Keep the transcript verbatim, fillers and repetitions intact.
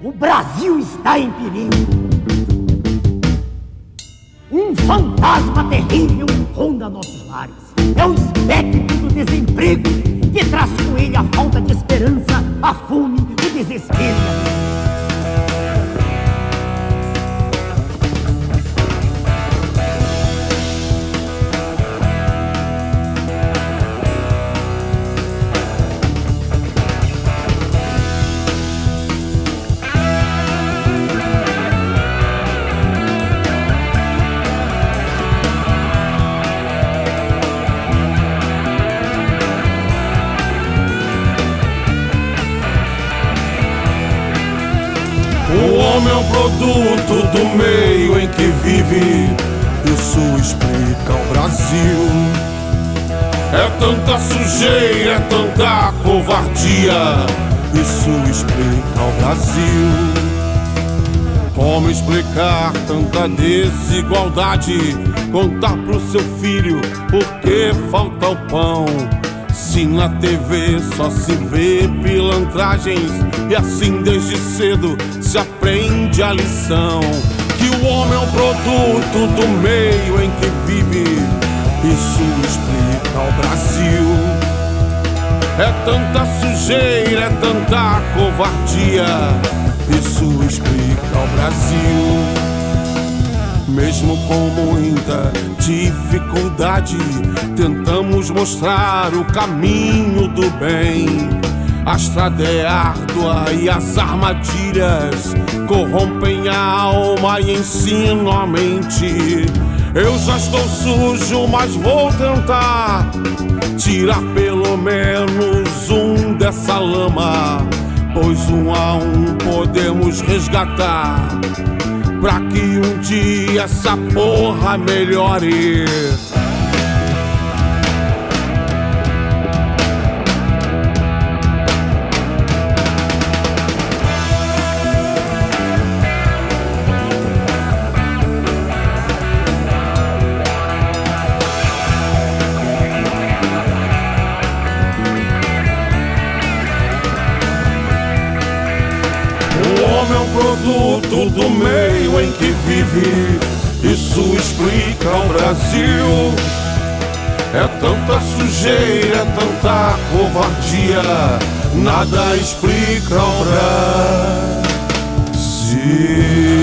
O Brasil está em perigo. Um fantasma terrível ronda nossos lares. É o espectro do desemprego que traz com ele a falta de esperança, a fome, o desespero. O homem é um produto do meio em que vive. Isso explica o Brasil. É tanta sujeira, é tanta covardia. Isso explica o Brasil. Como explicar tanta desigualdade? Contar pro seu filho por que falta o pão. Se na T V só se vê pilantragens, e assim desde cedo se aprende a lição que o homem é um produto do meio em que vive. Isso explica o Brasil. É tanta sujeira, é tanta covardia. Isso explica o Brasil. Mesmo com muita dificuldade, tentamos mostrar o caminho do bem. A estrada é árdua e as armadilhas corrompem a alma e ensinam a mente. Eu já estou sujo, mas vou tentar tirar pelo menos um dessa lama, pois um a um podemos resgatar, pra que um dia essa porra melhore. O homem é um produto do meio em que vive. Isso explica o Brasil. É tanta sujeira, é tanta covardia. Nada explica o Brasil.